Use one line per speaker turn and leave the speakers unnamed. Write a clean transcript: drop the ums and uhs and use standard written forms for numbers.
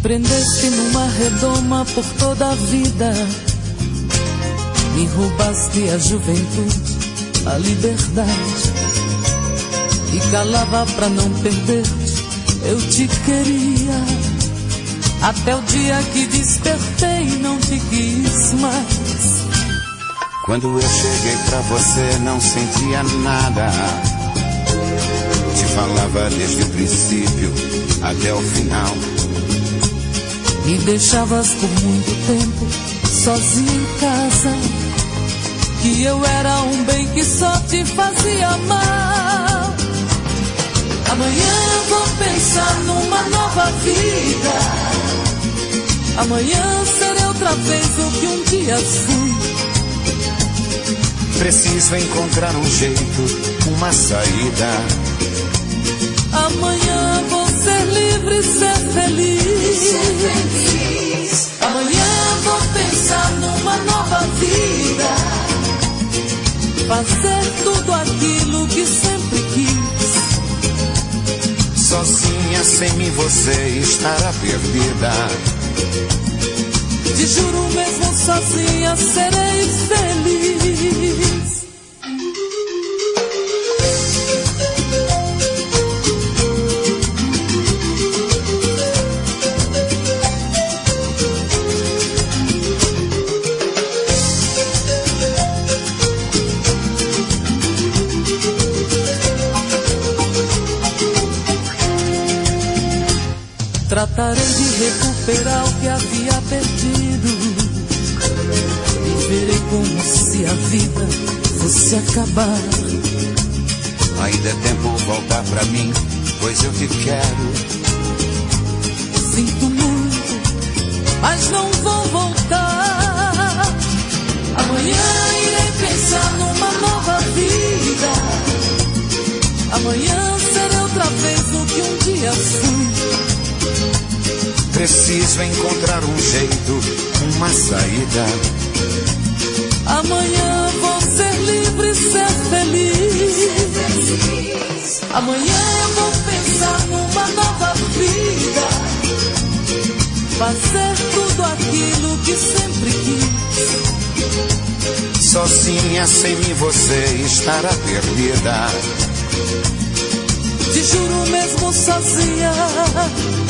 prendeste numa redoma por toda a vida. Me roubaste a juventude, a liberdade. E calava pra não perder-te, eu te queria. Até o dia que despertei e não te quis mais.
Quando eu cheguei pra você não sentia nada. Te falava desde o princípio até o final.
Me deixavas por muito tempo sozinha em casa. Que eu era um bem que só te fazia mal. Amanhã eu vou pensar numa nova vida. Amanhã serei outra vez o que um dia fui.
Preciso encontrar um jeito, uma saída.
Amanhã vou ser livre e ser feliz. Amanhã vou pensar numa nova vida. Fazer tudo aquilo que sempre quis.
Sozinha, sem mim você estará perdida.
Te juro mesmo, sozinha serei feliz. Tratarei de recuperar o que havia perdido. Viverei como se a vida fosse acabar.
Ainda é tempo voltar pra mim, pois eu te quero.
Sinto muito, mas não vou voltar. Amanhã irei pensar numa nova vida. Amanhã serei outra vez o que um dia fui.
Preciso encontrar um jeito, uma saída.
Amanhã vou ser livre e ser feliz. Amanhã eu vou pensar numa nova vida. Fazer tudo aquilo que sempre quis.
Sozinha, sem mim você estará perdida.
Te juro mesmo, sozinha